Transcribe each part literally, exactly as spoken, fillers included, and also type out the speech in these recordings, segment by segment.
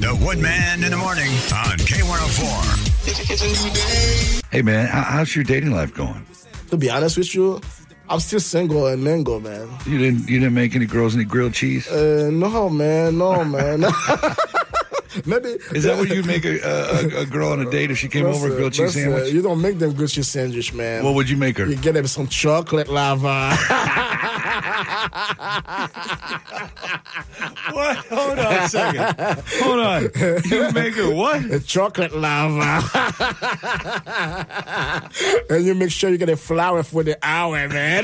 The Woodman in the morning on K one oh four. It's a new day. Hey, man, how, how's your dating life going? To be honest with you, I'm still single and mingle, man. You didn't you didn't make any girls any grilled cheese? Uh, no, man, no, man. Maybe Is that what you'd make a, a, a girl on a date if she came over, a grilled cheese listen, sandwich? You don't make them grilled cheese sandwich, man. What would you make her? You get them some chocolate lava. What? Hold on a second. Hold on. You make her what? A chocolate lava. And you make sure you get a flour for the hour, man.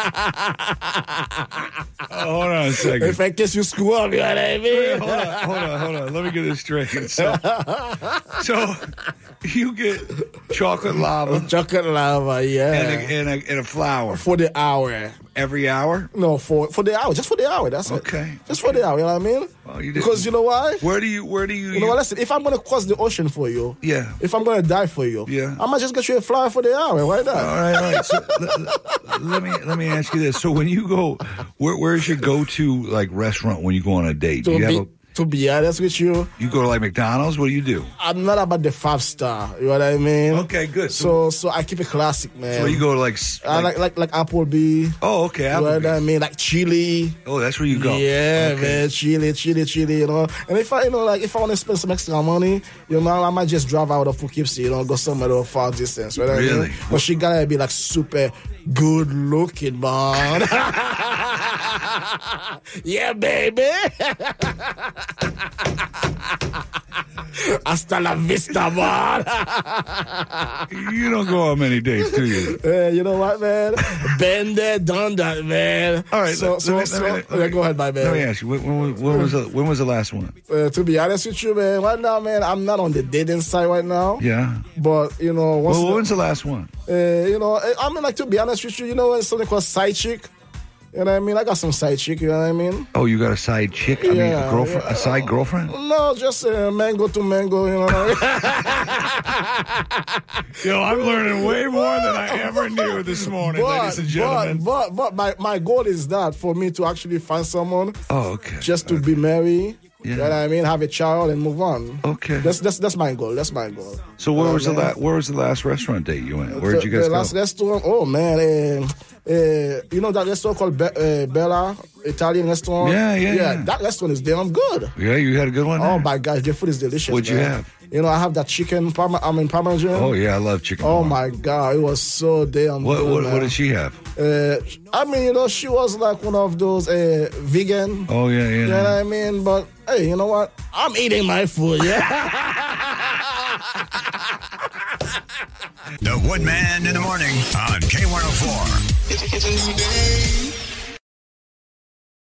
Oh, hold on a second. If I kiss you squirm, you know what I mean? Hold on, hold on, hold on. Let me get this straight. So, so you get chocolate lava Chocolate lava, yeah. and a, and, a, and a flour For the hour. every hour? No, for for the hour. Just for the hour, that's it. Okay. Just for the hour, you know what I mean? Well, you did- Because you know why? Where do you, where do you, You know what, listen, if I'm going to cross the ocean for you, yeah. if I'm going to die for you, Yeah. I might just get you a flower for the hour. Why not? All right, all right. So let, let me let me ask you this. So when you go, where, where's your go-to like restaurant when you go on a date? Do to, you be, have a, to be honest with you, you go to like McDonald's? What do you do? I'm not about the five star. You know what I mean? Okay, good. So, So so I keep it classic, man. so you go to like, s- I like- like like like Applebee. oh, okay. You know what I Applebee's. mean? Like chili. Oh, that's where you go. Yeah, Okay. man, chili, chili, chili, you know. And if I, you know, like if I want to spend some extra money, you know, I might just drive out of Poughkeepsie, you know, go somewhere to a far distance, right? Really? But she gotta be like super good looking, man. Yeah, baby. Hasta la vista, man. You don't go on many dates, do you? Yeah, you know what, man? Been there, done that, man. All right. So, let- so, let me- so, let me- let yeah, me- go ahead, my man. Let me ask you. When, when, when was the, when was the last one? Uh, to be honest with you, man, right now, man, I'm not on the dating side right now. Yeah. But, you know, once Well, the- when's the last one? uh, you know, I mean, like, to be honest with you, you know, it's something called side chick. You know what I mean? I got some side chick, you know what I mean? Oh, you got a side chick? I mean, Yeah, a girlfriend, yeah. a side girlfriend? No, just uh, mango to mango, you know what I mean? Yo, I'm learning way more than I ever knew this morning, But, but, but, but my, my goal is that for me to actually find someone Oh, okay. just to be married, Yeah. you know what I mean? Have a child and move on. Okay. That's that's that's my goal. That's my goal. So where Oh, was the man. la- where was the last restaurant date you went? Where'd you the, guys the go? last restaurant? Oh man, uh, uh, you know that restaurant called Be- uh, Bella Italian restaurant? Yeah, yeah, yeah. That restaurant is damn good. Yeah, you had a good one there? Oh my gosh, their food is delicious. What'd you man. have? You know, I have that chicken parma. I mean parmesan. Oh yeah, I love chicken. Oh parm. my god, it was so damn What good. what, man. what did she have? Uh, I mean, you know, she was like one of those uh, vegan. Oh yeah, yeah. You know what I mean? But hey, you know what? I'm eating my food. Yeah. The Woodman in the morning on K one oh four. It's a new day.